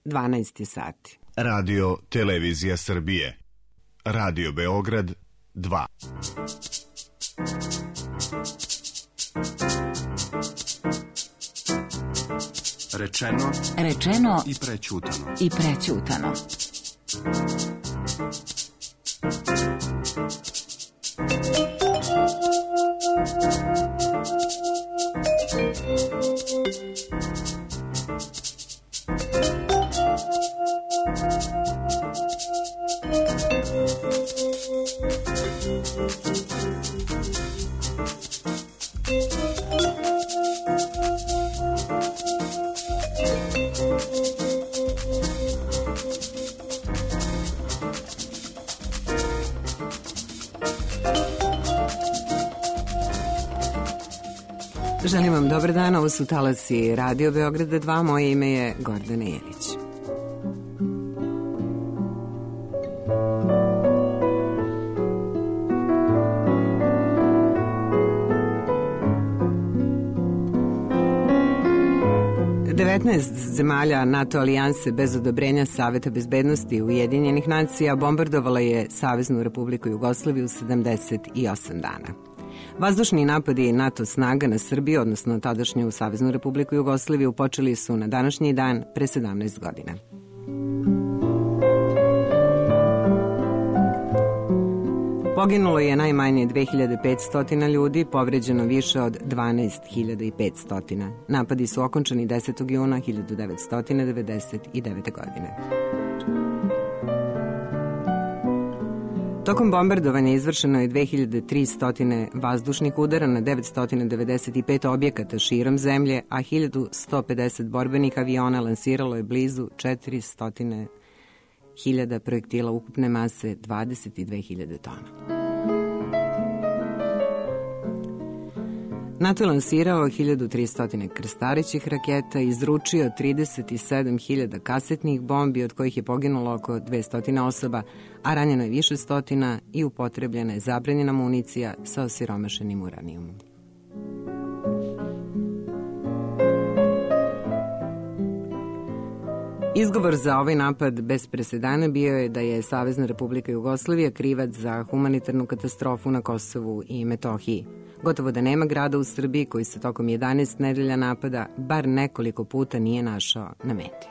12 sati. Radio Televizija Srbije. Radio Beograd 2. Rečeno i prećutano. Želim vam dobar dan, ovo su talasi Radio Beograda 2, moje ime je Gordana Jelić. Zemalja NATO alijanse bez odobrenja Saveta bezbednosti Ujedinjenih nacija bombardovala je Saveznu Republiku Jugoslaviju 78 dana. Vazdušni napadi NATO snaga na Srbiju, odnosno tadašnju Saveznu Republiku Jugoslaviju, počeli su na današnji dan pre 17 godina. Poginulo je najmanje 2500 ljudi, povređeno više od 12.500. Napadi su okončani 10. juna 1999. godine. Tokom bombardovanja izvršeno je 2300 vazdušnih udara na 995 objekata širom zemlje, a 1150 borbenih aviona lansiralo je blizu 400.000 projektila ukupne mase 22.000 tona. NATO je lansirao 1300 krstarećih raketa, izručio 37.000 kasetnih bombi, od kojih je poginulo oko 200 osoba, a ranjeno je više stotina i upotrebljena je zabranjena municija sa osiromašenim uranijumom. Izgovor za ovaj napad bez presedana bio je da je Savezna Republika Jugoslavija krivac za humanitarnu katastrofu na Kosovu i Metohiji. Gotovo da nema grada u Srbiji koji se tokom 11 nedelja napada bar nekoliko puta nije našao na meti.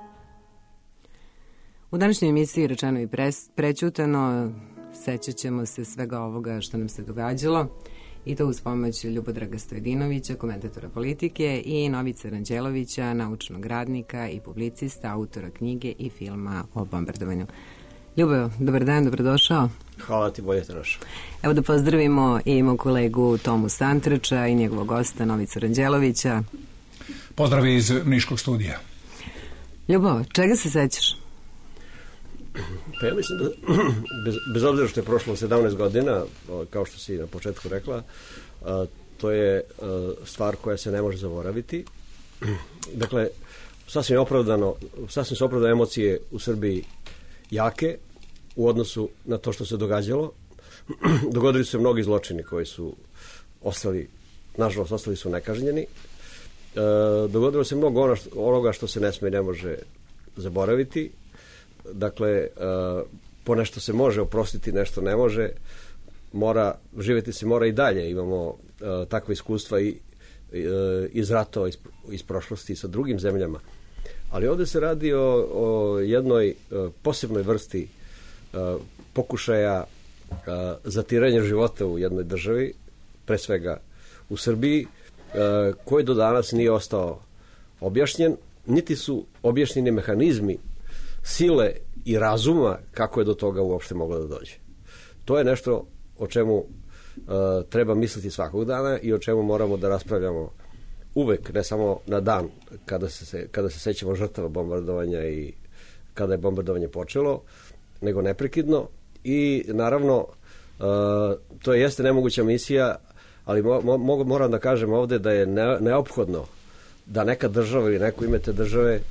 U današnjoj emisiji Rečeno i prećutano sećat ćemo se svega ovoga što nam se događalo, i to uz pomoć Ljubodraga Stojedinovića, komentatora politike, i Novice Ranđelovića, naučnog radnika i publicista, autora knjige i filma o bombardovanju. Ljubo, dobar dan, dobrodošao. Hvala ti, bolje te našao. Evo da pozdravimo i imamo kolegu Tomu Santrača i njegovog gosta Novicu Ranđelovića. Pozdrav iz Niškog studija. Ljubo, čega se sećaš? Pa ja mislim da, bez obzira što je prošlo 17 godina, kao što si na početku rekla, to je stvar koja se ne može zaboraviti. Dakle, sasvim su opravdane emocije u Srbiji jake u odnosu na to što se događalo. Dogodili su se mnogi zločini koji su nažalost ostali su nekažnjeni. Dogodilo se mnogo onoga što se ne sme i ne može zaboraviti. Dakle, po nešto se može oprostiti, nešto ne može. Živjeti se mora i dalje. Imamo takve iskustva i iz ratova, iz prošlosti sa drugim zemljama. Ali ovdje se radi o jednoj posebnoj vrsti pokušaja zatiranja života u jednoj državi, pre svega u Srbiji, koji do danas nije ostao objašnjen, niti su objašnjeni mehanizmi sile i razuma kako je do toga uopšte moglo da dođe. To je nešto o čemu treba misliti svakog dana i o čemu moramo da raspravljamo uvek, ne samo na dan kada se sećamo žrtava bombardovanja i kada je bombardovanje počelo, nego neprekidno. I naravno, to jeste nemoguća misija, ali moram da kažem ovde da je neophodno da neka država ili neko ime te države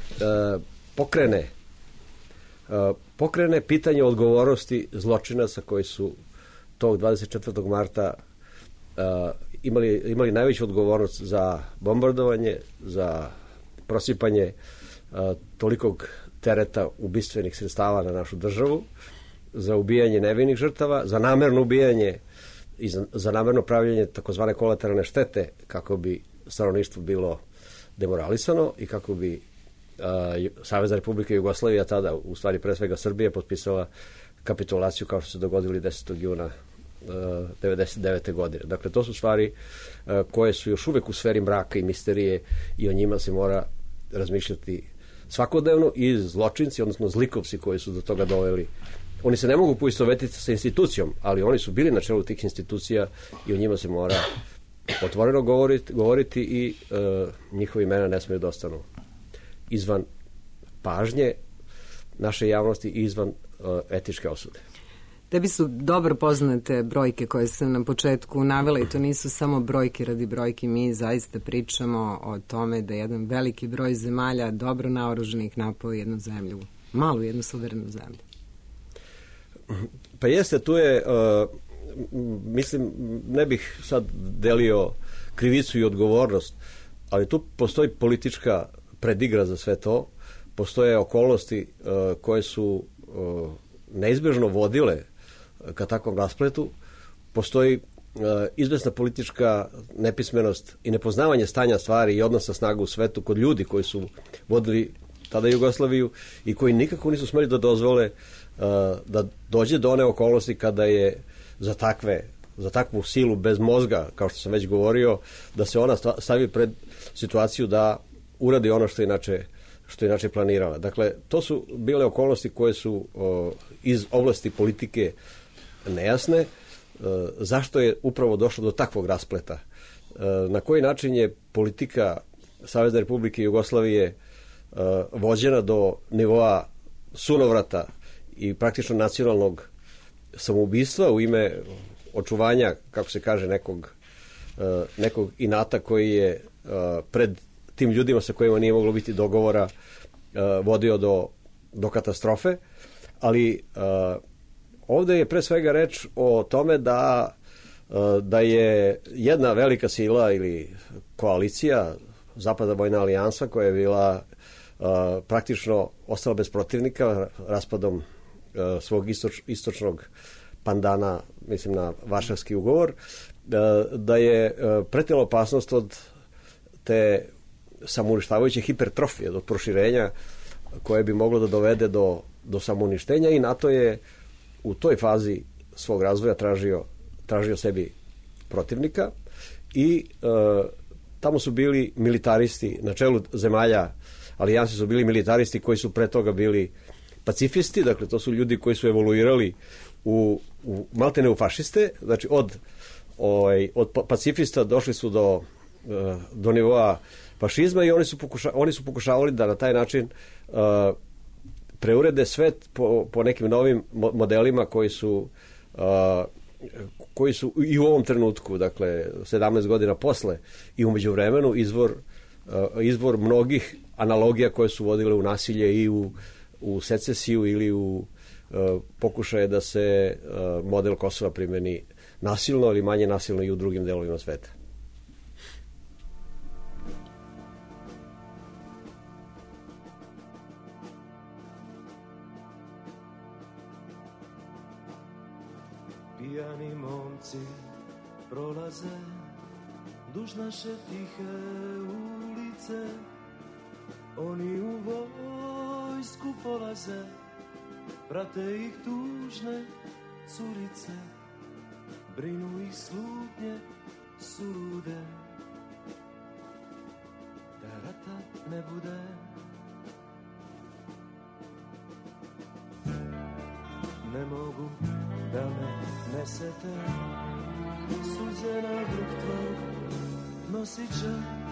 pokrene pitanje odgovornosti zločinaca koji su tog 24. marta imali najveću odgovornost za bombardovanje, za prosipanje tolikog tereta ubistvenih sredstava na našu državu, za ubijanje nevinih žrtava, za namerno ubijanje i za namerno pravljenje takozvane kolateralne štete kako bi stanovništvo bilo demoralisano i kako bi Savezna Republika Jugoslavija, tada u stvari pre svega Srbije, potpisala kapitulaciju kao što se dogodili 10. juna 1999. godine. Dakle, to su stvari koje su još uvek u sferi mraka i misterije i o njima se mora razmišljati svakodnevno i zločinci, odnosno zlikovci koji su do toga doveli. Oni se ne mogu poistovetiti sa institucijom, ali oni su bili na čelu tih institucija i o njima se mora otvoreno govoriti i njihovi imena ne smiju da ostanu izvan pažnje naše javnosti i izvan etičke osude. Tebi su dobro poznate brojke koje sam na početku navela i to nisu samo brojke radi brojki. Mi zaista pričamo o tome da jedan veliki broj zemalja dobro naoruženih napao jednu zemlju, malu jednu suverenu zemlju. Pa jeste, tu je, mislim, ne bih sad delio krivicu i odgovornost, ali tu postoji politička predigra za sve to, postoje okolnosti koje su neizbežno vodile ka takvom raspletu, postoji izvesna politička nepismenost i nepoznavanje stanja stvari i odnosa snaga u svetu kod ljudi koji su vodili tada Jugoslaviju i koji nikako nisu smeli da dozvole da dođe do one okolnosti kada je za takvu silu bez mozga, kao što sam već govorio, da se ona stavi pred situaciju da uradi ono što je inače planirala. Dakle, to su bile okolnosti koje su iz oblasti politike nejasne. Zašto je upravo došlo do takvog raspleta? Na koji način je politika Savezne Republike Jugoslavije vođena do nivoa sunovrata i praktično nacionalnog samoubistva u ime očuvanja, kako se kaže, nekog inata koji je pred tim ljudima sa kojima nije moglo biti dogovora vodio do katastrofe, ali ovde je pre svega reč o tome da je jedna velika sila ili koalicija, Zapadna vojna alijansa, koja je bila praktično ostala bez protivnika raspadom svog istočnog pandana, mislim na Varšavski ugovor, da je pretila opasnost od te samouništavajuće hipertrofije, od proširenja koje bi moglo da dovede do samouništenja, i NATO je u toj fazi svog razvoja tražio sebi protivnika i tamo su bili militaristi, na čelu zemalja alijanse su bili militaristi koji su pre toga bili pacifisti, dakle to su ljudi koji su evoluirali maltene u fašiste, znači od pacifista došli su do nivoa fašizma i oni su pokušavali da na taj način preurede svet po nekim novim modelima koji su i u ovom trenutku, dakle 17 godina posle i u međuvremenu izvor mnogih analogija koje su vodile u nasilje i u secesiju ili u pokušaje da se model Kosova primeni nasilno ili manje nasilno i u drugim delovima sveta. Pijani momci prolaze duž naše tihe ulice, oni u vojsku polaze, prate ih tužne curice, brinu ih slutnje sulude, da rata ne bude. Ne mogu da me nesete suze na vrh tvog nosića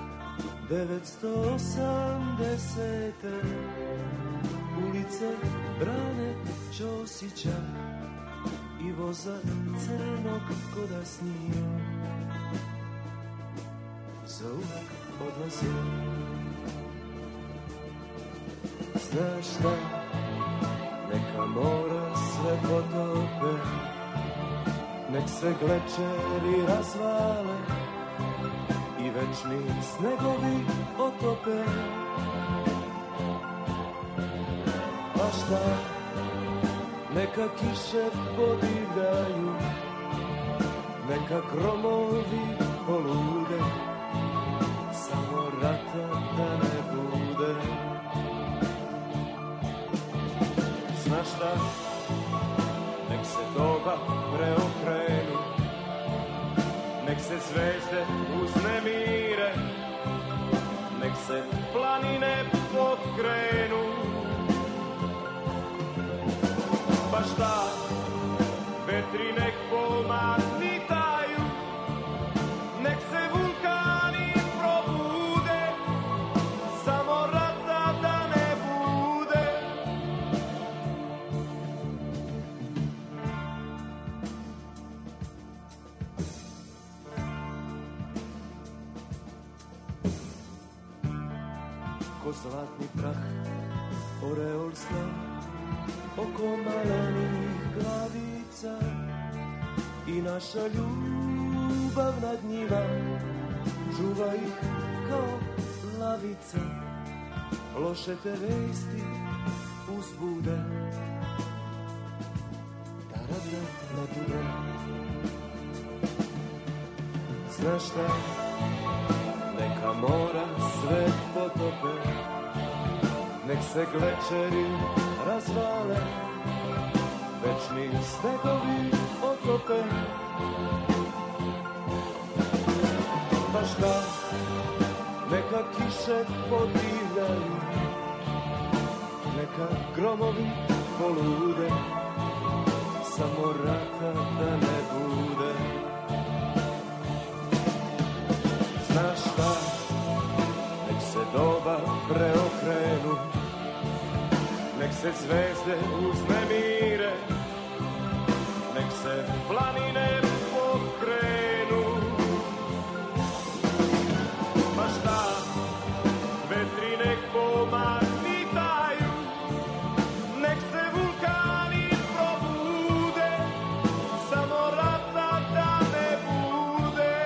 980. Ulice Brane Ćosića i voza crnog koda s njim za uvek odlazi. Znaš šta, neka mora sve potope, nek se glečeri razvale i večni snegovi otope. svašta, neka kiše podivljaju, neka gromovi polude, samo rata da ne bude. Znaš šta, nek se doba preokrenu, nek se zvezde uznemire, nek se planine potkrenu. Pa šta, vetri nek pomahnitaju, nek se vulkani probude, samo rata da ne bude. Ko zlatni prah, oreol sna, oko malenih glavica, i naša ljubav nad njima čuva ih kao lavica. Loše te vesti uzbude, da rada ne bude. Znaš šta, neka mora sve potope, nek se glečeri razvale, večni stegovi otope. Pa šta, neka kiše podivljaju, neka gromovi polude, samo rata da ne bude. Znaš šta, nek se doba preokrenu, nek se zvezde uznemire, nek se planine pokrenu. Pa šta, vetri nek pomahnitaju, nek se vulkani probude, samo rata da ne bude.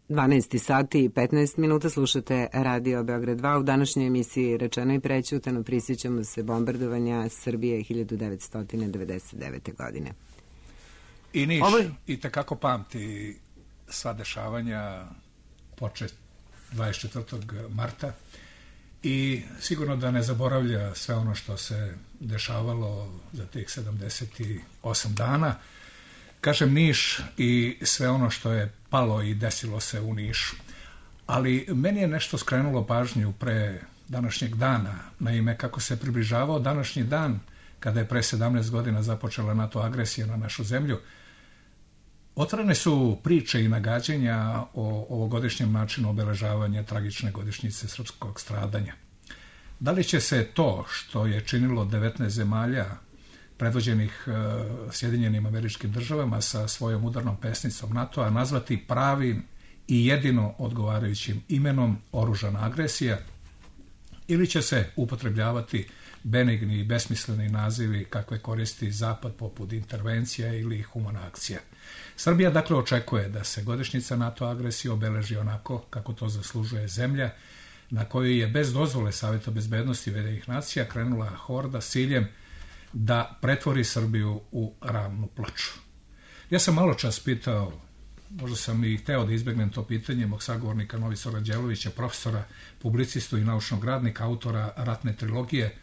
12 sati i 15 minuta, slušate Radio Beograd 2. U današnjoj emisiji Rečeno i prećutano prisjećamo se bombardovanja Srbije 1999. godine. I Niš i tekako pamti sva dešavanja počet 24. marta i sigurno da ne zaboravlja sve ono što se dešavalo za tih 78 dana. Kažem Niš i sve ono što je palo i desilo se u Nišu. Ali meni je nešto skrenulo pažnju pre današnjeg dana. Naime, kako se približavao današnji dan, kada je pre 17 godina započela NATO agresija na našu zemlju, otvorene su priče i nagađanja o ovogodišnjem načinu obeležavanja tragične godišnjice srpskog stradanja. Da li će se to što je činilo 19 zemalja predvođenih Sjedinjenim Američkim Državama sa svojom udarnom pesnicom NATO-a nazvati pravim i jedino odgovarajućim imenom oružana agresija, ili će se upotrebljavati benigni i besmisleni nazivi kakve koristi Zapad poput intervencija ili humana akcija. Srbija dakle očekuje da se godišnjica NATO agresije obeleži onako kako to zaslužuje zemlja na kojoj je bez dozvole Saveta bezbednosti Ujedinjenih nacija krenula horda s ciljem da pretvori Srbiju u ravnu ploču. Ja sam malo čas pitao, možda sam i hteo da izbegnem to pitanje, mog sagovornika Novisora Đelovića, profesora, publicistu i naučnog radnika, autora ratne trilogije,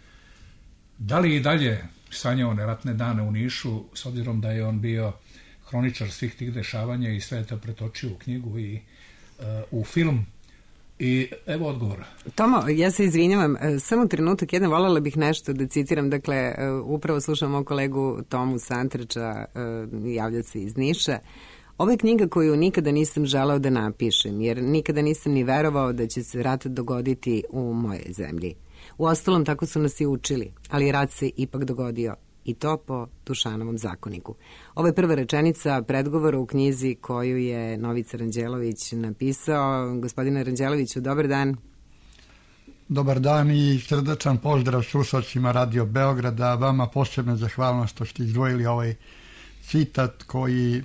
da li i dalje sanja one ratne dane u Nišu, s obzirom da je on bio hroničar svih tih dešavanja i sve je to pretočio u knjigu i u film. I evo odgovora. Tomo, ja se izvinjavam, samo trenutak jedan, voljela bih nešto da citiram, dakle, upravo slušam moj kolegu Tomu Santrača, javlja se iz Niša. Ovo je knjiga koju nikada nisam želeo da napišem, jer nikada nisam ni verovao da će se rat dogoditi u mojoj zemlji. Uostalom, tako su nas i učili, ali rat se ipak dogodio. I to po Dušanovom zakoniku. Ovo je prva rečenica predgovora u knjizi koju je Novica Ranđelović napisao. Gospodine Ranđeloviću, dobar dan. Dobar dan i srdačan pozdrav slušalcima Radio Beograda. Vama posebna zahvalnost što ste izdvojili ovaj citat koji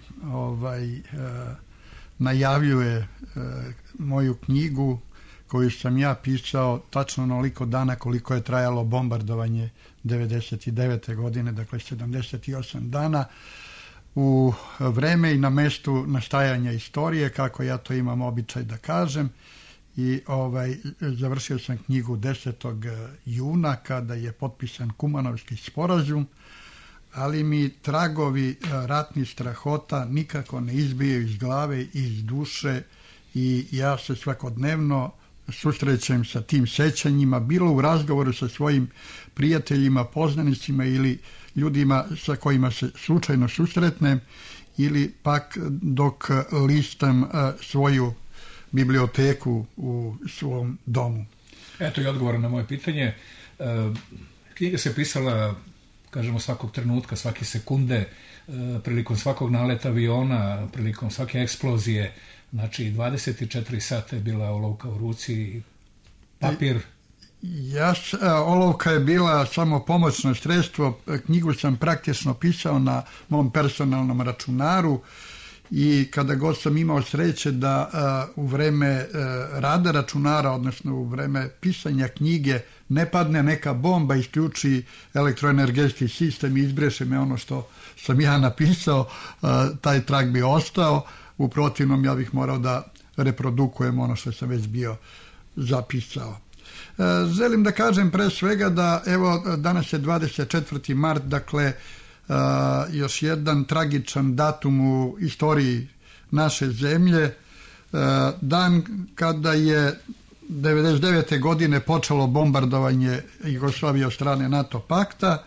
najavljuje moju knjigu koju sam ja pisao tačno onoliko dana koliko je trajalo bombardovanje 99. godine, dakle 78 dana, u vreme i na mestu nastajanja istorije, kako ja to imam običaj da kažem. I završio sam knjigu 10. juna kada je potpisan Kumanovski sporazum, ali mi tragovi ratnih strahota nikako ne izbijaju iz glave i iz duše i ja se svakodnevno susrećem sa tim sećanjima, bilo u razgovoru sa svojim prijateljima, poznanicima ili ljudima sa kojima se slučajno susretnem ili pak dok listam svoju biblioteku u svom domu. Eto i odgovor na moje pitanje. Knjiga se pisala, kažemo, svakog trenutka, svake sekunde, prilikom svakog naleta aviona, prilikom svake eksplozije. Znači, 24 sata je bila olovka u ruci, papir. Olovka je bila samo pomoćno sredstvo. Knjigu sam praktično pisao na mom personalnom računaru i kada god sam imao sreće da u vreme rada računara, odnosno u vreme pisanja knjige, ne padne neka bomba, isključi elektroenergetski sistem i izbreše me ono što sam ja napisao, taj trag bi ostao. U protivnom ja bih morao da reprodukujem ono što sam već bio zapisao. Želim da kažem pre svega da evo danas je 24. mart, dakle još jedan tragičan datum u istoriji naše zemlje, dan kada je 99. godine počelo bombardovanje Jugoslavije od strane NATO pakta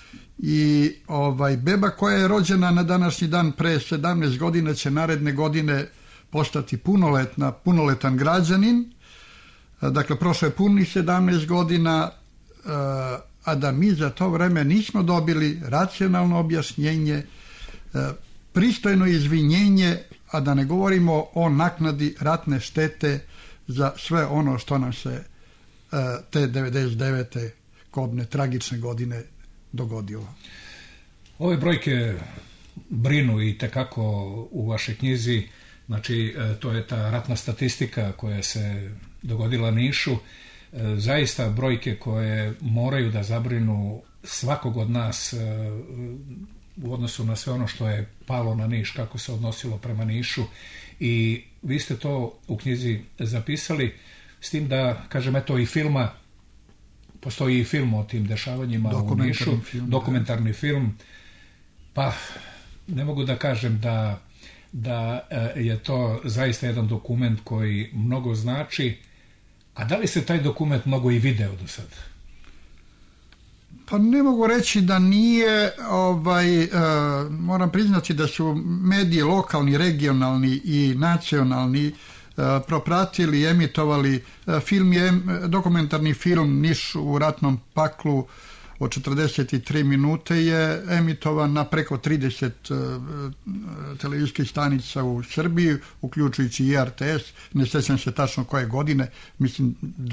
i beba koja je rođena na današnji dan pre 17 godina će naredne godine postati punoletan građanin. Dakle, prošlo je punih 17 godina, a da mi za to vreme nismo dobili racionalno objašnjenje, pristojno izvinjenje, a da ne govorimo o naknadi ratne štete za sve ono što nam se te 99. kobne tragične godine dogodilo. Ove brojke brinu i tekako u vašoj knjizi, Znači, to je ta ratna statistika koja se dogodila Nišu. Zaista brojke koje moraju da zabrinu svakog od nas u odnosu na sve ono što je palo na Niš, kako se odnosilo prema Nišu. I vi ste to u knjizi zapisali, s tim da, kažem, eto i filma, postoji i film o tim dešavanjima u Nišu, dokumentarni film, pa ne mogu da kažem da je to zaista jedan dokument koji mnogo znači. A da li se taj dokument mnogo i video do sada? Pa ne mogu reći da nije, moram priznati da su mediji lokalni, regionalni i nacionalni propratili i emitovali film, dokumentarni film Niš u ratnom paklu od 43 minute je emitovan na preko 30 televizijskih stanica u Srbiji, uključujući i RTS, ne sjećam se tačno koje godine, mislim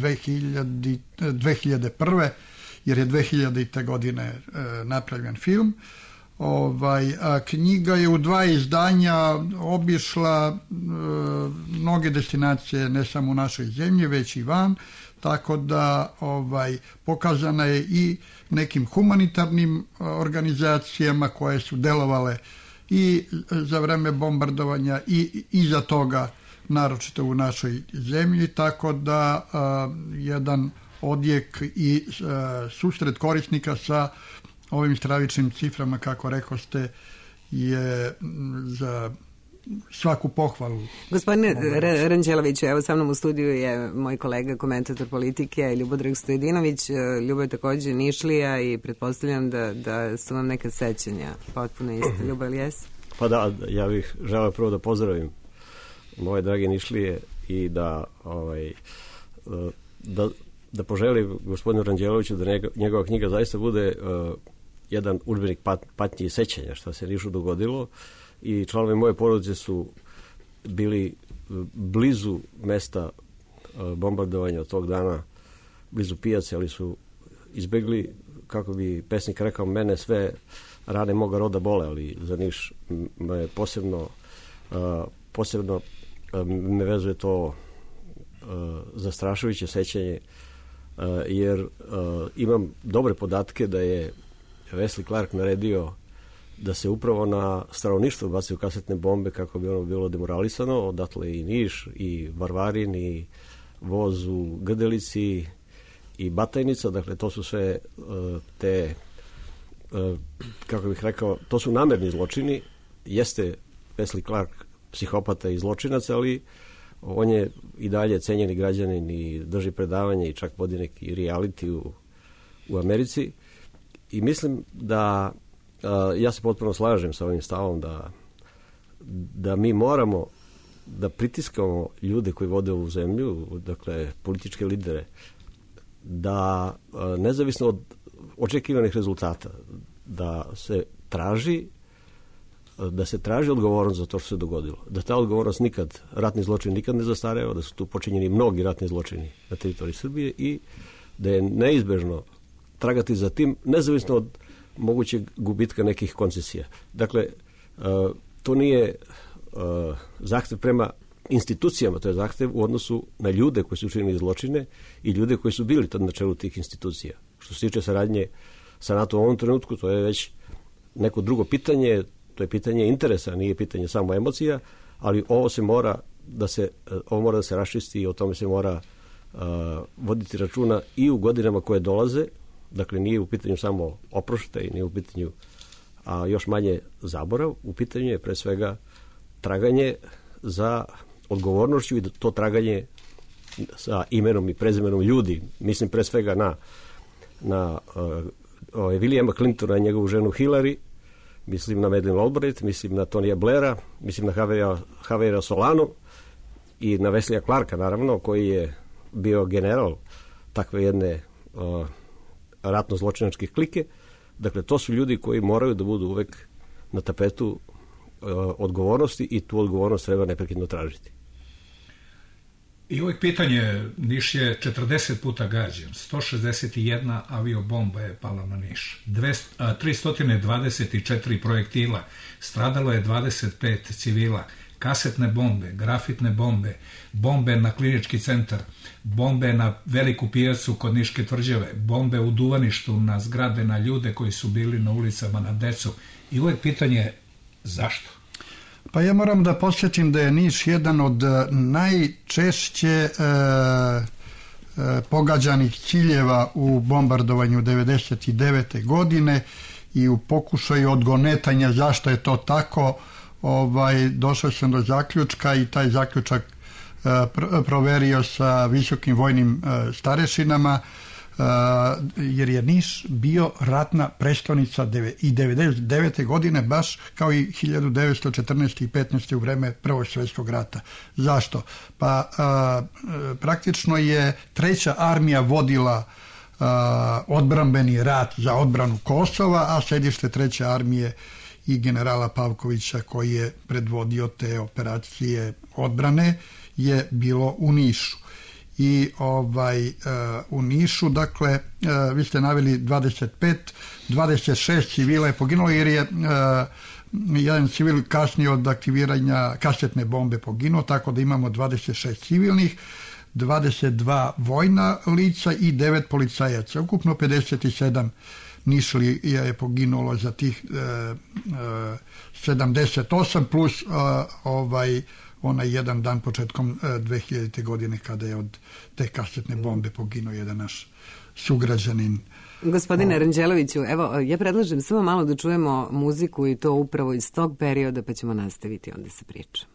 2001. jer je 2000. godine napravljen film. Knjiga je u 2 izdanja obišla mnoge destinacije, ne samo u našoj zemlji, već i van, tako da pokazana je i nekim humanitarnim organizacijama koje su delovale i za vreme bombardovanja i iza toga, naročito u našoj zemlji, tako da jedan odjek i susret korisnika sa ovim stravičnim ciframa, kako rekoste, je za svaku pohvalu. Gospodine Ranđeloviću, evo sa mnom u studiju je moj kolega, komentator politike, Ljubodrag Stojedinović. Ljubo je takođe Nišlija i pretpostavljam da su vam neka sećanja potpuno iste. Ljubo, ili jes? Pa da, ja bih želeo prvo da pozdravim moje drage Nišlije i da poželim gospodinu Ranđeloviću da njegova knjiga zaista bude jedan udžbenik patnje i sećanja što se Nišu dogodilo, i članovi moje porodice su bili blizu mesta bombardovanja od tog dana, blizu pijace, ali su izbegli, kako bi pesnik rekao, mene sve rane moga roda bole, ali za Niš me posebno me vezuje to zastrašujuće sećanje, jer imam dobre podatke da je Wesley Clark naredio da se upravo na stanovništvo bacaju kasetne bombe kako bi ono bilo demoralisano, odatle i Niš, i Varvarin, i voz u Grdelici, i Batajnica. Dakle, to su sve te, kako bih rekao, to su namerni zločini. Jeste Wesley Clark psihopata i zločinac, ali on je i dalje cenjeni građanin i drži predavanje i čak vodi neki reality u Americi. I mislim da ja se potpuno slažem sa ovim stavom da mi moramo da pritiskamo ljude koji vode ovu zemlju, dakle političke lidere, da nezavisno od očekivanih rezultata da se traži odgovornost za to što se dogodilo. Da ta odgovornost ratni zločin nikad ne zastareo, da su tu počinjeni mnogi ratni zločini na teritoriji Srbije i da je neizbežno tragati za tim, nezavisno od mogućeg gubitka nekih koncesija. Dakle, to nije zahtev prema institucijama, to je zahtev u odnosu na ljude koji su učinili zločine i ljude koji su bili tad na čelu tih institucija. Što se tiče saradnje sa NATO u ovom trenutku, to je već neko drugo pitanje, to je pitanje interesa, nije pitanje samo emocija, ali ovo mora da se raščisti i o tome se mora voditi računa i u godinama koje dolaze. Dakle, nije u pitanju samo oproštaj, nije u pitanju, a još manje zaborav, u pitanju je pre svega traganje za odgovornošću i to traganje sa imenom i prezimenom ljudi. Mislim pre svega na Williama Clintona i njegovu ženu Hillary, mislim na Madeleine Albright, mislim na Tonija Blaira, mislim na Javiera Solanu i na Wesleya Clarka, naravno, koji je bio general takve jedne ratno-zločinačke klike. Dakle, to su ljudi koji moraju da budu uvek na tapetu odgovornosti i tu odgovornost treba neprekidno tražiti. I uvijek pitanje, Niš je 40 puta gađan, 161 aviobomba je pala na Niš, 324 projektila, stradalo je 25 civila. kasetne bombe, grafitne bombe, bombe na klinički centar, bombe na veliku pijacu kod Niške tvrđave, bombe u duvaništu na zgrade, na ljude koji su bili na ulicama, na decu. I uvek pitanje zašto? Pa ja moram da podsjetim da je Niš jedan od najčešće pogađanih ciljeva u bombardovanju 99. godine i u pokušaju odgonetanja zašto je to tako, došao sam do zaključka i taj zaključak proverio sa visokim vojnim starešinama, jer je Niš bio ratna prestonica i 99. godine, baš kao i 1914. i 15. u vreme Prvog svjetskog rata. Zašto? Pa praktično je Treća armija vodila odbrambeni rat za odbranu Kosova, a sedište Treće armije i generala Pavkovića, koji je predvodio te operacije odbrane, je bilo u Nišu. I u Nišu, dakle, vi ste naveli 26 civila je poginulo, jer je jedan civil kasnije od aktiviranja kasetne bombe poginuo, tako da imamo 26 civilnih, 22 vojna lica i 9 policajaca. Ukupno 57 Nišlija je poginulo za tih 78 plus onaj jedan dan početkom 2000. godine kada je od te kasetne bombe poginuo jedan naš sugrađanin. Gospodine Ranđeloviću, evo, ja predlažem samo malo da čujemo muziku i to upravo iz tog perioda, pa ćemo nastaviti onda sa pričom.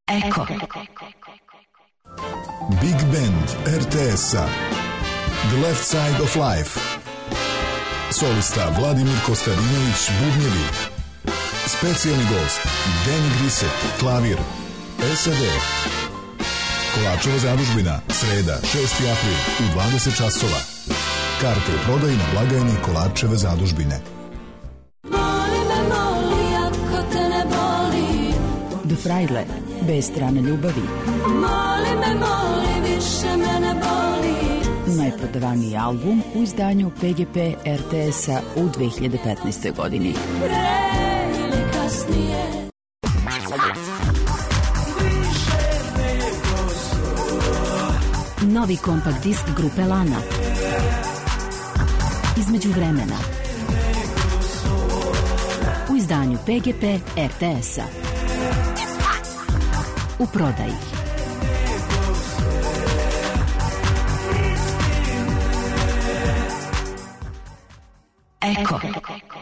Eko. Big Band RTS-a The Left Side of Life. Solista Vladimir Kostadinović, bubnjevi. Specijalni gost Danny Grisek, klavir. SAD. Kolačeva zadužbina, sreda, 6. april u 20 časova. Karte u prodaji na blagajni Kolačeve zadužbine. The Fraile, bez strane ljubavi. Najprodavaniji album u izdanju PGP RTS-a u 2015. godini. Novi kompakt disk grupe Lana. Između vremena. U izdanju PGP RTS-a. U prodaji. Eko.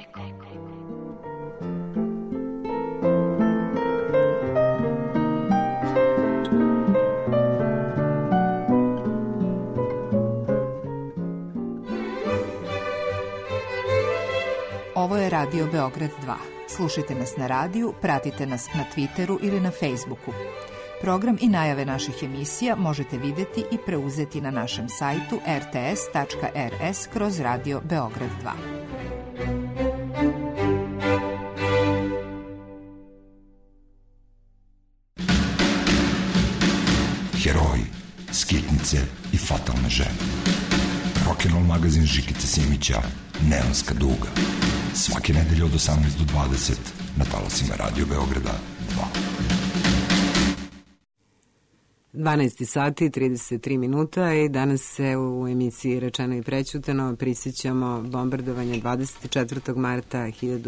Ovo je Radio Beograd 2. Slušajte nas na radiju, pratite nas na Twitteru ili na Facebooku. Program i najave naših emisija možete videti i preuzeti na našem sajtu rts.rs/Radio Beograd 2. Heroji, skitnice i fatalne žene. Rock'n'roll magazin Žikice Simića, Neonska duga. Svake nedelje od 18 do 20 na talasima Radio Beograda 2. 12 sati, 33 minuta i danas se u emisiji Rečeno i prećutano prisjećamo bombardovanja 24. marta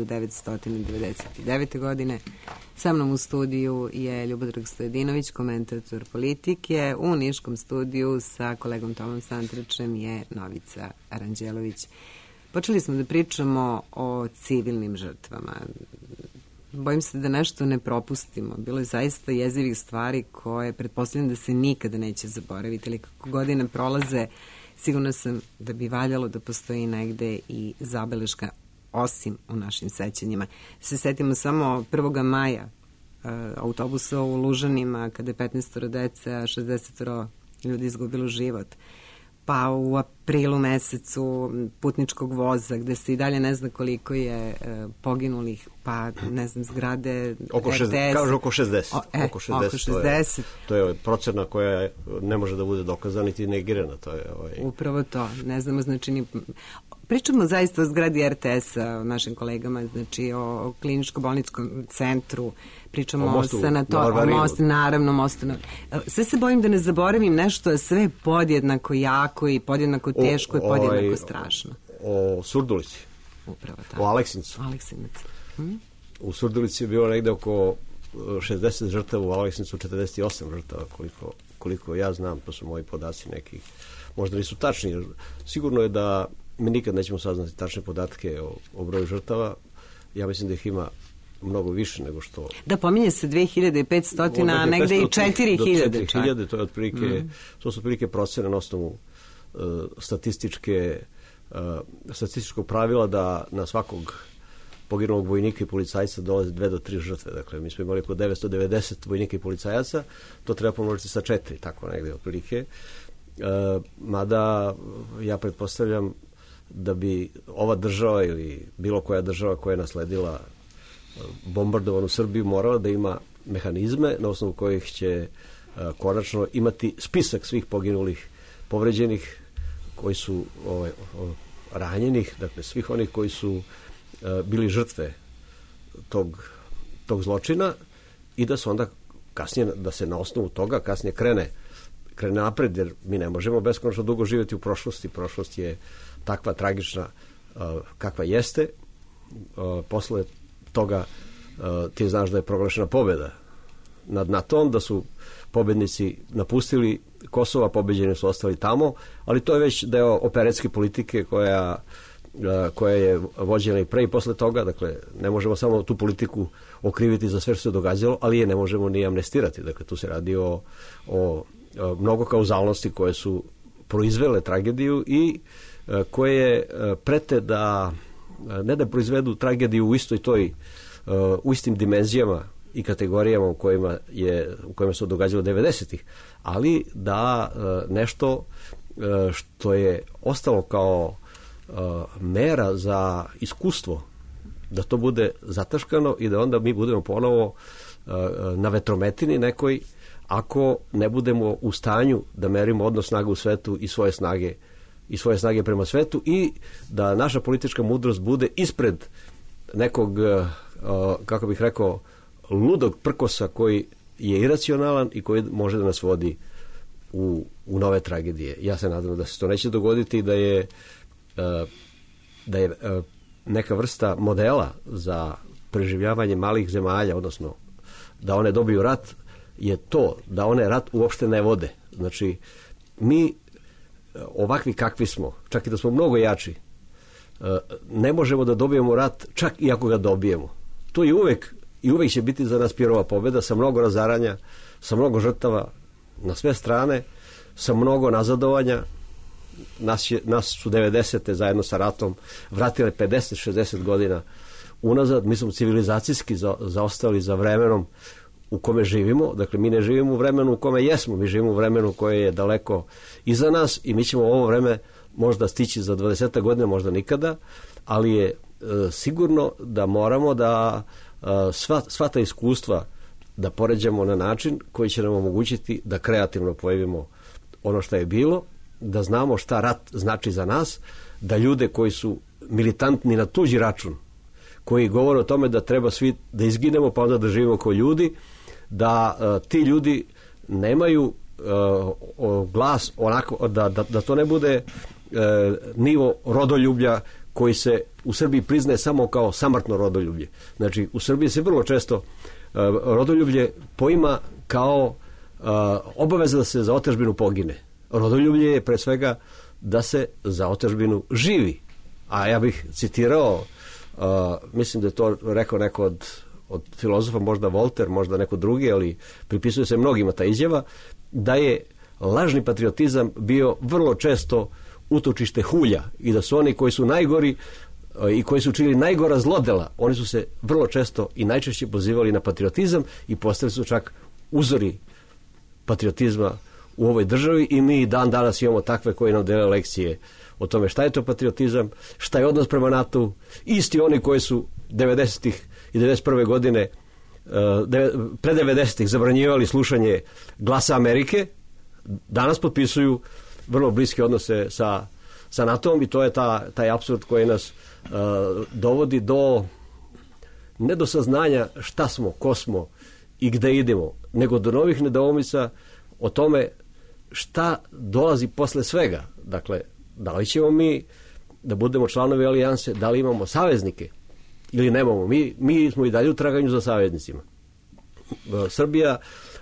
1999. godine. Sa mnom u studiju je Ljubodrag Stojadinović, komentator politike. U niškom studiju sa kolegom Tomom Santračem je Novica Aranđelović. Počeli smo da pričamo o civilnim žrtvama. Bojim se da nešto ne propustimo. Bilo je zaista jezivih stvari koje pretpostavljam da se nikada neće zaboraviti, ali kako godine prolaze, sigurno sam da bi valjalo da postoji negde i zabeleška, osim u našim sećanjima. Se setimo samo 1. maja autobusa u Lužanima, kada je 15 dece, a 60 ljudi izgubilo život. Pa u aprilu mesecu putničkog voza, gde se i dalje ne zna koliko je poginulih, pa ne znam, zgrade RTS. Kažu oko 60. Oko 60. To je procena koja ne može da bude dokazana niti negirana. To je, Upravo to. Ne znamo, znači, pričamo zaista o zgradi RTS-a, o našim kolegama, znači o kliničko-bolničkom centru, pričamo o mostu, naravno mostu. Sve se bojim da ne zaboravim nešto, sve je podjednako jako i podjednako teško i podjednako strašno. O Surdulici. Upravo tako. O Aleksincu. U Surdulici je bilo negde oko 60 žrtava, u Aleksincu 48 žrtava, koliko ja znam, to su moji podaci neki. Možda nisu tačni. Sigurno je da mi nikad nećemo saznati tačne podatke o broju žrtava. Ja mislim da ih ima mnogo više nego što... Da, pominje se 2500, a negde i 4000. 4000, to je otprilike, to su otprilike procene na osnovu statističkog pravila da na svakog poginulog vojnika i policajca dolaze 2 do 3 žrtve. Dakle, mi smo imali oko 990 vojnika i policajaca, to treba pomnožiti sa 4, tako negde otprilike. Mada ja pretpostavljam da bi ova država ili bilo koja država koja je nasledila bombardovanu Srbiju morala da ima mehanizme na osnovu kojih će konačno imati spisak svih poginulih, povređenih, koji su ranjenih, dakle svih onih koji su bili žrtve tog zločina i da se onda kasnije, da se na osnovu toga kasnije krene napred, jer mi ne možemo beskonačno dugo živjeti u prošlosti. Prošlost je takva tragična kakva jeste. Posle toga ti znaš da je proglašena pobjeda nad NATO-om, da su pobednici napustili Kosova, pobeđeni su ostali tamo, ali to je već deo operetske politike koja koja je vođena i pre i posle toga, dakle ne možemo samo tu politiku okriviti za sve što se događalo, ali je ne možemo ni amnestirati. Dakle tu se radi o mnogo kauzalnosti koje su proizvele tragediju i koje prete da ne da proizvedu tragediju u istim dimenzijama i kategorijama u kojima se događalo 90-ih, ali da nešto što je ostalo kao mera za iskustvo, da to bude zataškano i da onda mi budemo ponovo na vetrometini nekoj, ako ne budemo u stanju da merimo odnos snaga u svetu i svoje snage prema svetu i da naša politička mudrost bude ispred nekog, kako bih rekao, ludog prkosa koji je iracionalan i koji može da nas vodi u nove tragedije. Ja se nadam da se to neće dogoditi i da je neka vrsta modela za preživljavanje malih zemalja, odnosno da one dobiju rat, je to da one rat uopšte ne vode. Znači, mi ovakvi kakvi smo, čak i da smo mnogo jači, ne možemo da dobijemo rat čak i ako ga dobijemo. To je uvek će biti za nas Pirova pobjeda, sa mnogo razaranja, sa mnogo žrtava na sve strane, sa mnogo nazadovanja. Nas su 90. zajedno sa ratom vratile 50-60 godina unazad. Mi smo civilizacijski zaostali za vremenom u kome živimo. Dakle, mi ne živimo u vremenu u kome jesmo, mi živimo u vremenu koje je daleko iza nas i mi ćemo ovo vreme možda stići za 20 godina, možda nikada, ali je sigurno da moramo da sva ta iskustva da poređamo na način koji će nam omogućiti da kreativno pojavimo ono što je bilo, da znamo šta rat znači za nas, da ljude koji su militantni na tuđi račun, koji govore o tome da treba svi da izginemo pa onda da živimo kao ljudi, da ti ljudi nemaju glas onako, da to ne bude nivo rodoljublja koji se u Srbiji priznaje samo kao samrtno rodoljublje. Znači, u Srbiji se vrlo često rodoljublje poima kao obaveza da se za otadžbinu pogine. Rodoljublje je pre svega da se za otadžbinu živi. A ja bih citirao, mislim da je to rekao neko od filozofa, možda Voltaire, možda neko drugi, ali pripisuje se mnogima ta izjava, da je lažni patriotizam bio vrlo često utočište hulja i da su oni koji su najgori i koji su činili najgora zlodela, oni su se vrlo često i najčešće pozivali na patriotizam i postali su čak uzori patriotizma u ovoj državi i mi dan danas imamo takve koji nam dele lekcije o tome šta je to patriotizam, šta je odnos prema NATO-u. Isti oni koji su 90-ih i 91. godine pre 90-ih zabranjivali slušanje Glasa Amerike, danas potpisuju vrlo bliske odnose sa NATO-om i to je taj apsurd koji nas dovodi ne do saznanja šta smo, ko smo i gde idemo, nego do novih nedoumica o tome šta dolazi posle svega. Dakle, da li ćemo mi da budemo članovi alijanse, da li imamo saveznike ili nemamo. Mi smo i dalje u traganju za saveznicima. Srbija,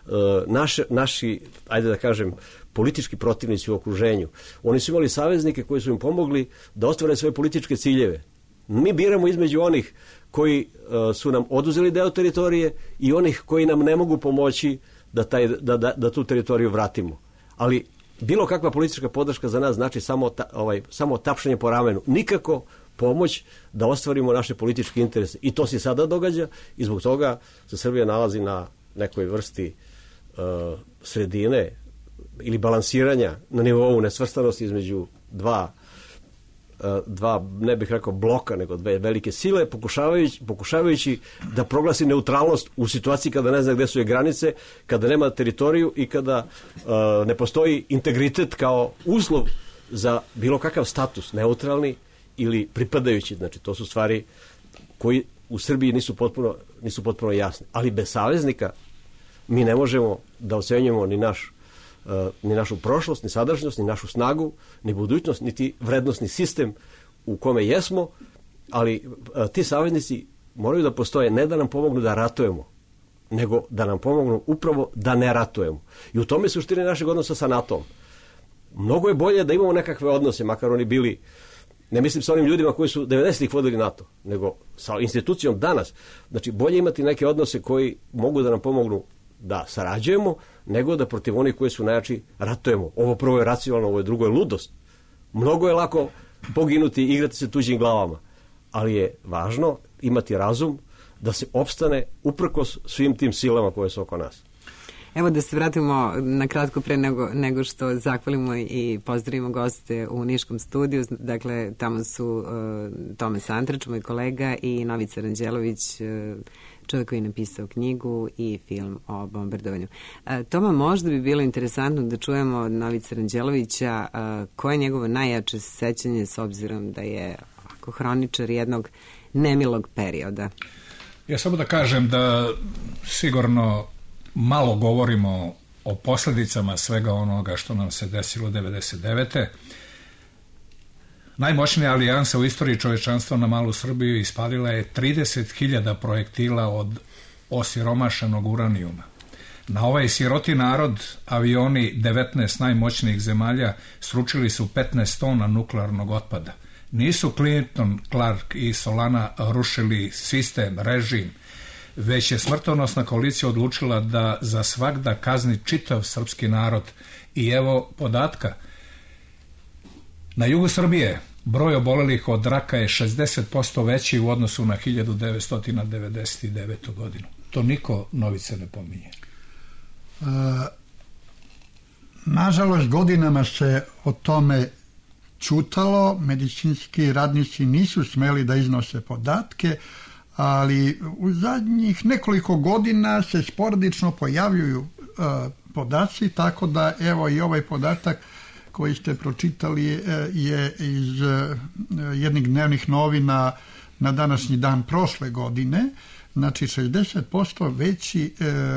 naši, ajde da kažem, politički protivnici u okruženju, oni su imali saveznike koji su im pomogli da ostvare svoje političke ciljeve. Mi biramo između onih koji su nam oduzeli deo teritorije i onih koji nam ne mogu pomoći da tu teritoriju vratimo. Ali bilo kakva politička podrška za nas znači samo tapšanje po ramenu. Nikako pomoć da ostvarimo naše političke interese. I to se sada događa i zbog toga se Srbija nalazi na nekoj vrsti sredine ili balansiranja na nivou nesvrstanosti između dva, ne bih rekao bloka, nego dve velike sile, pokušavajući da proglasi neutralnost u situaciji kada ne zna gde su je granice, kada nema teritoriju i kada ne postoji integritet kao uslov za bilo kakav status, neutralni ili pripadajući. Znači, to su stvari koji u Srbiji nisu potpuno jasne. Ali bez saveznika mi ne možemo da ocenjujemo ni našu prošlost, ni sadašnjost, ni našu snagu, ni budućnost, niti vrednostni sistem u kome jesmo, ali ti saveznici moraju da postoje ne da nam pomognu da ratujemo, nego da nam pomognu upravo da ne ratujemo. I u tome je suština našeg odnosa sa NATO-om. Mnogo je bolje da imamo nekakve odnose, makar oni bili Ne mislim sa onim ljudima koji su 90-ih vodili NATO, nego sa institucijom danas. Znači, bolje imati neke odnose koji mogu da nam pomognu da sarađujemo, nego da protiv onih koji su najjači ratujemo. Ovo prvo je racionalno, ovo je drugo je ludost. Mnogo je lako poginuti i igrati se tuđim glavama, ali je važno imati razum da se opstane uprkos svim tim silama koje su oko nas. Evo da se vratimo na kratko pre nego što zahvalimo i pozdravimo goste u Niškom studiju. Dakle, tamo su Toma Santrač, moj kolega, i Novica Ranđelović, čovjek koji je napisao knjigu i film o bombardovanju. Toma, možda bi bilo interesantno da čujemo od Novice Ranđelovića koje je njegovo najjače sećanje s obzirom da je hroničar jednog nemilog perioda. Ja samo da kažem da sigurno malo govorimo o posljedicama svega onoga što nam se desilo 99. Najmoćnija alijansa u istoriji čovječanstva na malu Srbiju ispalila je 30.000 projektila od osiromašenog uranijuma. Na ovaj siroti narod avioni 19 najmoćnijih zemalja sručili su 15 tona nuklearnog otpada. Nisu Clinton, Clark i Solana rušili sistem, režim, već je smrtonosna koalicija odlučila da za svagda kazni čitav srpski narod. I evo podatka. Na jugu Srbije broj obolelih od raka je 60% veći u odnosu na 1999. godinu. To niko, Novice, ne pominje. Nažalost, godinama se o tome čutalo, medicinski radnici nisu smeli da iznose podatke, ali u zadnjih nekoliko godina se sporadično pojavljuju podaci, tako da evo i ovaj podatak koji ste pročitali je iz jednih dnevnih novina na današnji dan prošle godine. Znači 60% veći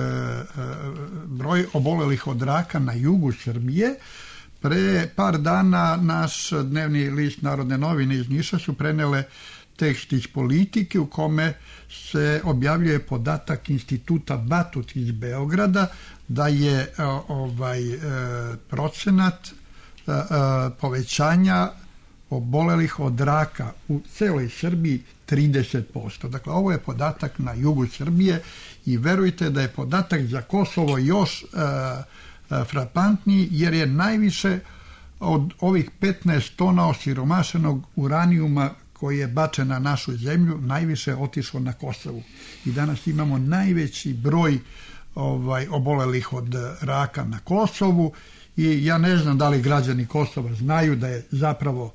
broj obolelih od raka na jugu Srbije. Pre par dana naš dnevni list Narodne novine iz Niša su prenele tekst iz Politike u kome se objavljuje podatak instituta Batut iz Beograda da je procenat povećanja obolelih od raka u celoj Srbiji 30%. Dakle, ovo je podatak na jugu Srbije i verujte da je podatak za Kosovo još frapantniji, jer je najviše od ovih 15 tona osiromašenog uranijuma koji je bačen na našu zemlju, najviše otišlo na Kosovu. I danas imamo najveći broj obolelih od raka na Kosovu i ja ne znam da li građani Kosova znaju da je zapravo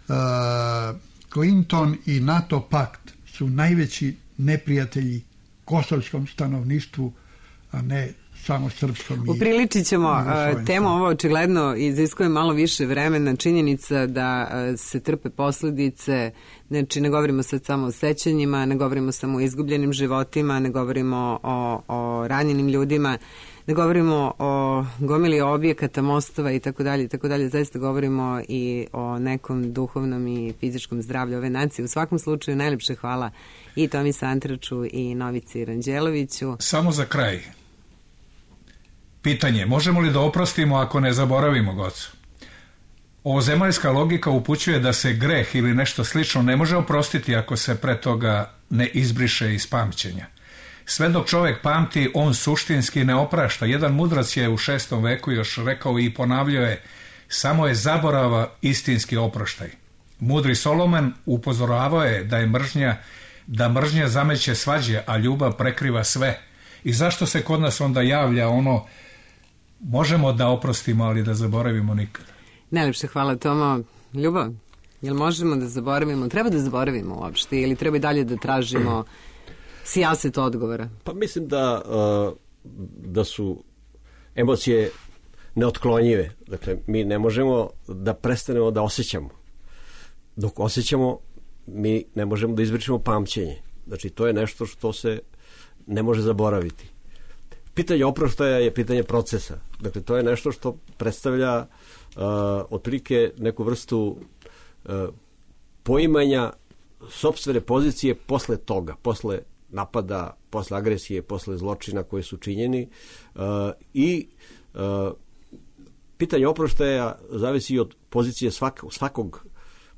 Clinton i NATO pakt su najveći neprijatelji kosovskom stanovništvu, a ne samo srpskom. Upriličit ćemo temu, ovo očigledno iziskuje malo više vremena, činjenica da se trpe posledice, znači ne govorimo sad samo o sećanjima, ne govorimo samo o izgubljenim životima, ne govorimo o ranjenim ljudima, ne govorimo o gomili objekata, mostova i tako dalje, zaista govorimo i o nekom duhovnom i fizičkom zdravlju ove nacije. U svakom slučaju najlepše hvala i Tomi Santraču i Novici Ranđeloviću. Samo za kraj. Pitanje, možemo li da oprostimo ako ne zaboravimo, Gocu? Ovozemaljska logika upućuje da se greh ili nešto slično ne može oprostiti ako se pre toga ne izbriše iz pamćenja. Sve dok čovjek pamti, on suštinski ne oprašta. Jedan mudrac je u 6. veku još rekao i ponavljao je: samo je zaborava istinski oproštaj. Mudri Soloman upozoravao je da mržnja zameće svađe, a ljubav prekriva sve. I zašto se kod nas onda javlja ono: možemo da oprostimo, ali da zaboravimo nikad? Najlepše hvala, Tomo. Ljubav, jel možemo da zaboravimo? Treba da zaboravimo uopšte ili treba i dalje da tražimo sijaset odgovora? Pa mislim da su emocije neotklonjive. Dakle, mi ne možemo da prestanemo da osjećamo. Dok osjećamo, mi ne možemo da izbričemo pamćenje. Znači, to je nešto što se ne može zaboraviti. Pitanje oproštaja je pitanje procesa. Dakle, to je nešto što predstavlja otprilike neku vrstu poimanja sopstvene pozicije posle toga, posle napada, posle agresije, posle zločina koji su činjeni i pitanje oproštaja zavisi od pozicije svakog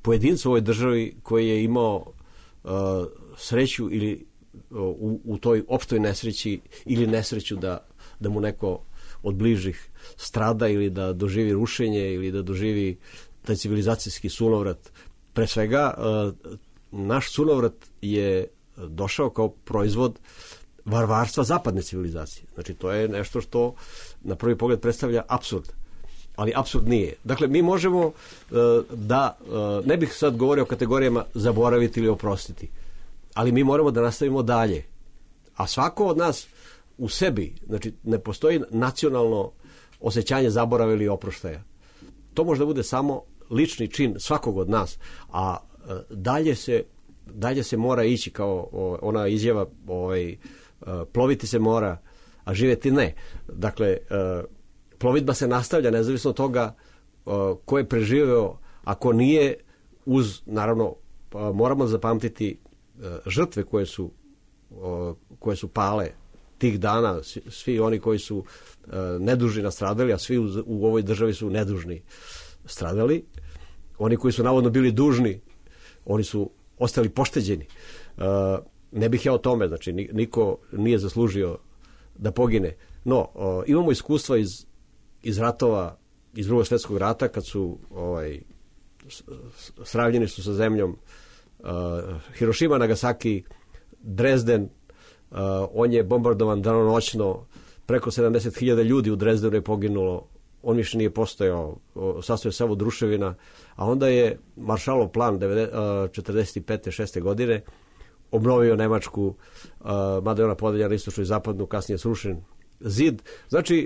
pojedinca u ovoj državi koji je imao sreću ili u toj opštoj nesreći ili nesreću da mu neko od bližih strada ili da doživi rušenje ili da doživi taj civilizacijski sunovrat. Pre svega, naš sunovrat je došao kao proizvod varvarstva zapadne civilizacije. Znači, to je nešto što na prvi pogled predstavlja apsurd. Ali apsurd nije. Dakle, mi možemo ne bih sad govorio o kategorijama zaboraviti ili oprostiti, ali mi moramo da nastavimo dalje. A svako od nas u sebi, znači ne postoji nacionalno osjećanje zaborava ili oproštaja. To može da bude samo lični čin svakog od nas, a dalje se mora ići, kao ona izjava ploviti se mora, a živjeti ne. Dakle, plovidba se nastavlja nezavisno od toga ko je preživeo, ako nije, naravno, moramo zapamtiti žrtve koje su pale tih dana, svi oni koji su nedužni nastradali, a svi u ovoj državi su nedužni stradali. Oni koji su navodno bili dužni, oni su ostali pošteđeni. Ne bih ja o tome, znači niko nije zaslužio da pogine. No, imamo iskustva iz ratova, iz Drugog svjetskog rata, kad su sravnjeni su sa zemljom Hirošima, Nagasaki, Drezden, on je bombardovan danonoćno, preko 70.000 ljudi u Drezdenu je poginulo, on više nije postojao, sastoje se od ruševina, a onda je Maršalov plan 45. 6. godine obnovio Nemačku, mada je ona podeljena istočnu i zapadnu, kasnije srušen zid. Znači,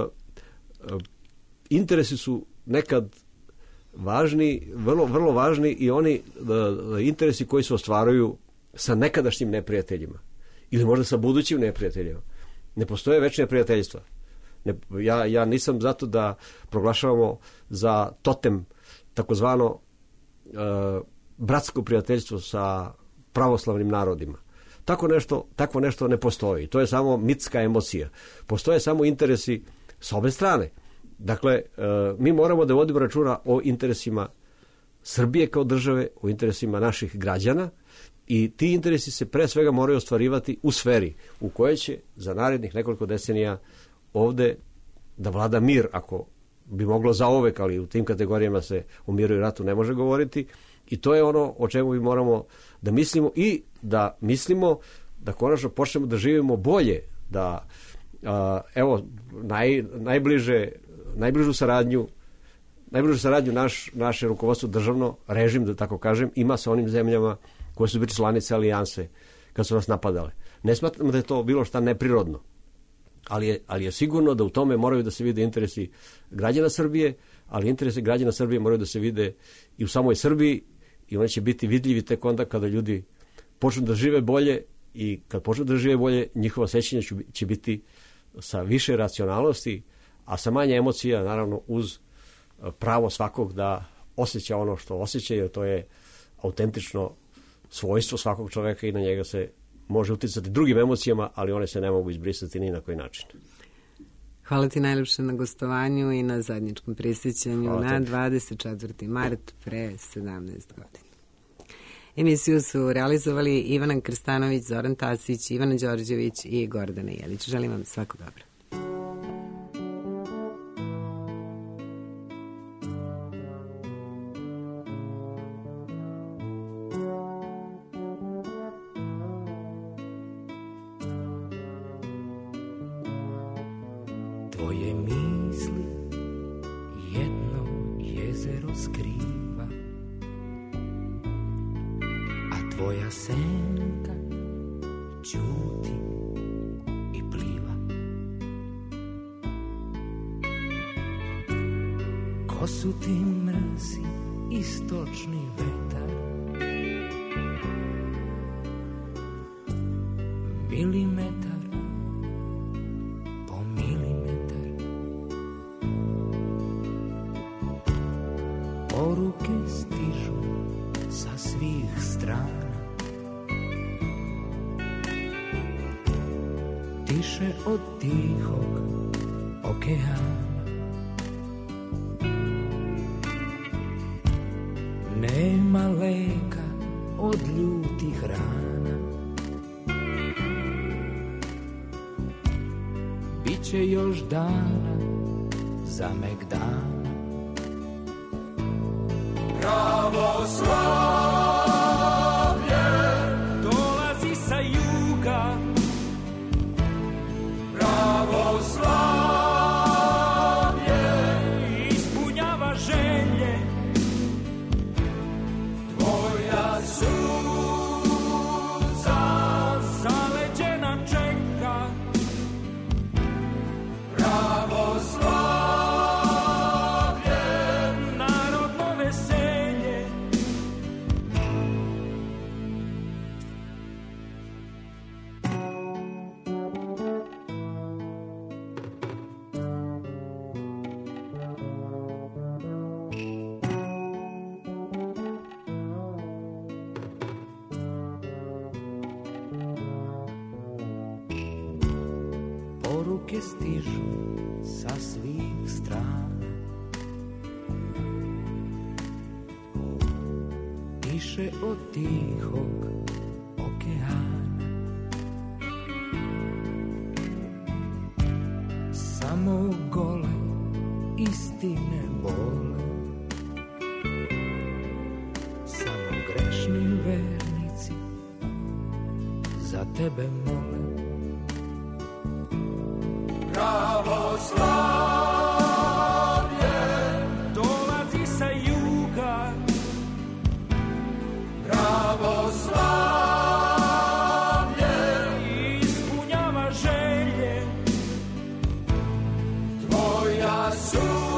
interesi su nekad važni, vrlo važni, i oni interesi koji se ostvaruju sa nekadašnjim neprijateljima ili možda sa budućim neprijateljima. Ne postoje večne prijateljstva. Ja nisam zato da proglašavamo za totem takozvano bratsko prijateljstvo sa pravoslavnim narodima. Takvo nešto ne postoji. To je samo mitska emocija. Postoje samo interesi s obe strane. Dakle, mi moramo da vodimo računa o interesima Srbije kao države, o interesima naših građana, i ti interesi se pre svega moraju ostvarivati u sferi u kojoj će za narednih nekoliko decenija ovde da vlada mir, ako bi moglo zaovek, ali u tim kategorijama se o miru i ratu ne može govoriti, i to je ono o čemu mi moramo da mislimo, i da mislimo da konačno počnemo da živimo bolje, da najbližu saradnju naše rukovodstvo državno, režim, da tako kažem, ima sa onim zemljama koje su bile članice alijanse kad su nas napadale. Ne smatram da je to bilo šta neprirodno, ali je sigurno da u tome moraju da se vide interesi građana Srbije, ali interesi građana Srbije moraju da se vide i u samoj Srbiji, i oni će biti vidljivi tek onda kada ljudi počnu da žive bolje, i kad počnu da žive bolje, njihova sećanja će biti sa više racionalnosti, a sa manje emocija, naravno uz pravo svakog da osjeća ono što osjeća, jer to je autentično svojstvo svakog čoveka i na njega se može uticati drugim emocijama, ali one se ne mogu izbrisati ni na koji način. Hvala ti najlepše na gostovanju i na zajedničkom prisjećanju na 24. mart pre 17 godina. Emisiju su realizovali Ivana Krstanović, Zoran Tasić, Ivana Đorđević i Gordana Jelić. Želim vam svako dobro. Tvoje misli jedno jezero skriva, a tvoja senka ćuti i pliva. Ko su ti mrzi istočni vetar, milimetar po milimetar. Poruke stižu sa svih strana, tiše od tihog okeana. Nema Biće još dana za megdana. Pravoslavlje dolazi sa juga. Pravoslavlje ispunjava želje. Tvoja suza zaleđena čeka. Pravoslavlje narodno veselje. Poruke stižu sa svih strana. Piše od tihog okeana. Samo gole istine bole. Samo grešni vernici za tebe mole. Pravoslavlje dolazi sa juga. Pravoslavlje ispunjava želje. Tvoja suza